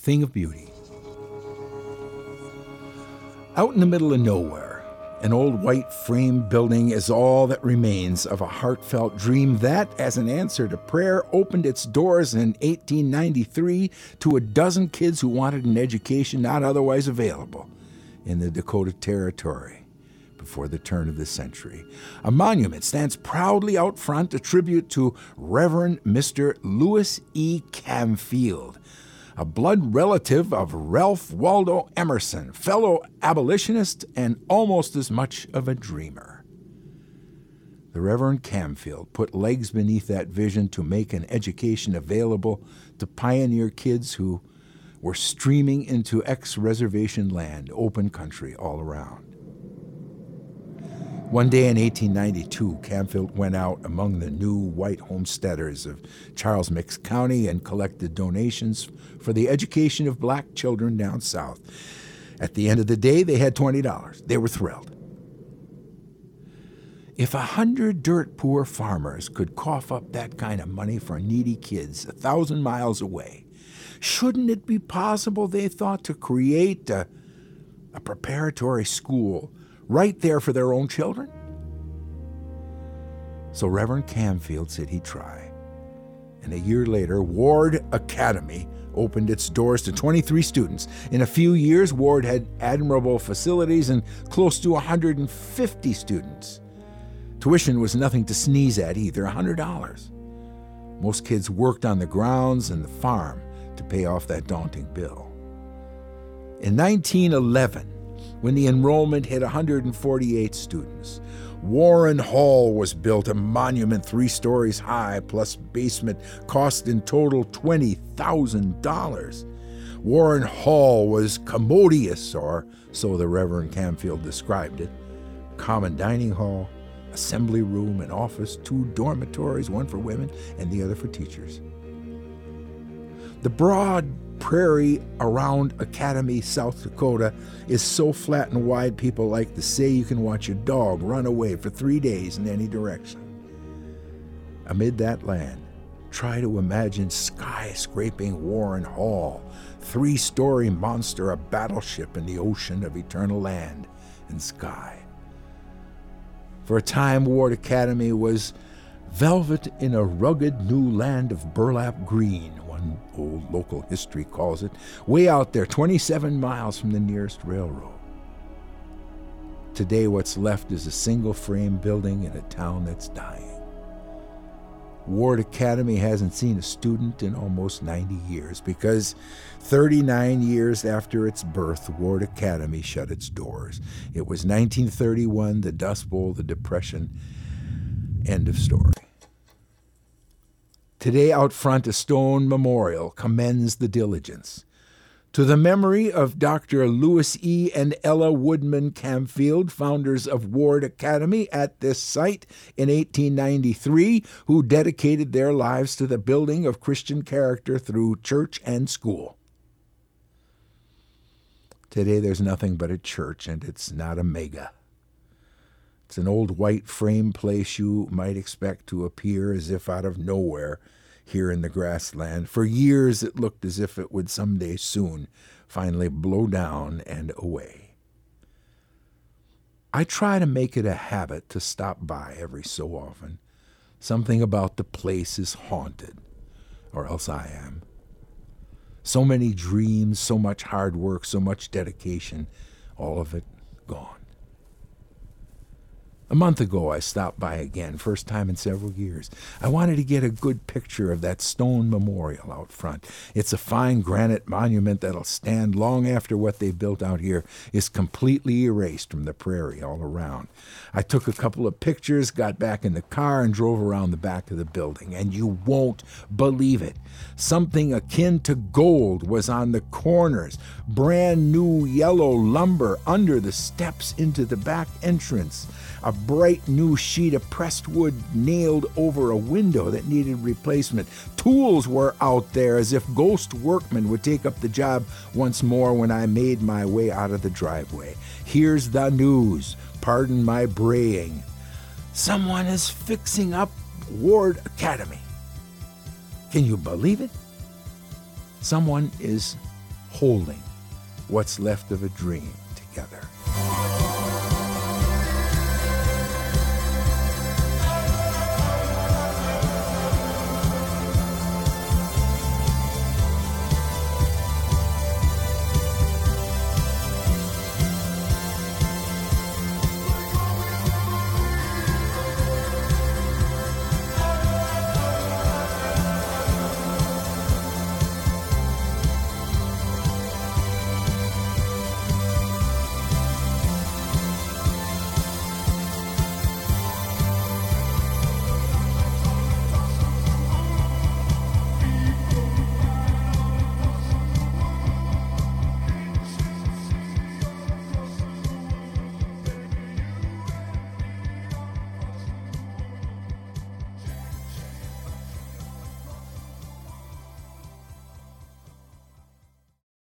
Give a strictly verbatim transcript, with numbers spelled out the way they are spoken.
thing of beauty. Out in the middle of nowhere, an old white frame building is all that remains of a heartfelt dream that, as an answer to prayer, opened its doors in eighteen ninety-three to a dozen kids who wanted an education not otherwise available in the Dakota Territory before the turn of the century. A monument stands proudly out front, a tribute to Reverend Mister Lewis E. Camfield, a blood relative of Ralph Waldo Emerson, fellow abolitionist and almost as much of a dreamer. The Reverend Camfield put legs beneath that vision to make an education available to pioneer kids who were streaming into ex-reservation land, open country all around. One day in eighteen ninety-two, Camfield went out among the new white homesteaders of Charles Mix County and collected donations for the education of black children down south. At the end of the day, they had twenty dollars. They were thrilled. If a hundred dirt-poor farmers could cough up that kind of money for needy kids a thousand miles away, shouldn't it be possible, they thought, to create a, a preparatory school right there for their own children? So Reverend Camfield said he'd try. And a year later, Ward Academy opened its doors to twenty-three students. In a few years, Ward had admirable facilities and close to one hundred fifty students. Tuition was nothing to sneeze at either, one hundred dollars. Most kids worked on the grounds and the farm to pay off that daunting bill. In nineteen eleven, when the enrollment hit one hundred forty-eight students, Warren Hall was built, a monument three stories high plus basement, cost in total twenty thousand dollars. Warren Hall was commodious, or so the Reverend Camfield described it. Common dining hall, assembly room, an office, two dormitories, one for women and the other for teachers. The broad prairie around Academy, South Dakota, is so flat and wide people like to say you can watch your dog run away for three days in any direction. Amid that land, try to imagine skyscraping Warren Hall, three-story monster, a battleship in the ocean of eternal land and sky. For a time, Ward Academy was velvet in a rugged new land of burlap green, one old local history calls it, way out there, twenty-seven miles from the nearest railroad. Today, what's left is a single-frame building in a town that's dying. Ward Academy hasn't seen a student in almost ninety years because thirty-nine years after its birth, Ward Academy shut its doors. It was nineteen thirty-one, the Dust Bowl, the Depression. End of story. Today, out front, a stone memorial commends the diligence. To the memory of Doctor Lewis E. and Ella Woodman Camfield, founders of Ward Academy at this site in eighteen ninety-three, who dedicated their lives to the building of Christian character through church and school. Today, there's nothing but a church, and it's not a mega. It's an old white frame place you might expect to appear as if out of nowhere here in the grassland. For years it looked as if it would someday soon finally blow down and away. I try to make it a habit to stop by every so often. Something about the place is haunted, or else I am. So many dreams, so much hard work, so much dedication, all of it gone. A month ago, I stopped by again, first time in several years. I wanted to get a good picture of that stone memorial out front. It's a fine granite monument that'll stand long after what they built out here is completely erased from the prairie all around. I took a couple of pictures, got back in the car, and drove around the back of the building. And you won't believe it. Something akin to gold was on the corners. Brand new yellow lumber under the steps into the back entrance. A bright new sheet of pressed wood nailed over a window that needed replacement. Tools were out there as if ghost workmen would take up the job once more when I made my way out of the driveway. Here's the news. Pardon my braying. Someone is fixing up Ward Academy. Can you believe it? Someone is holding what's left of a dream together.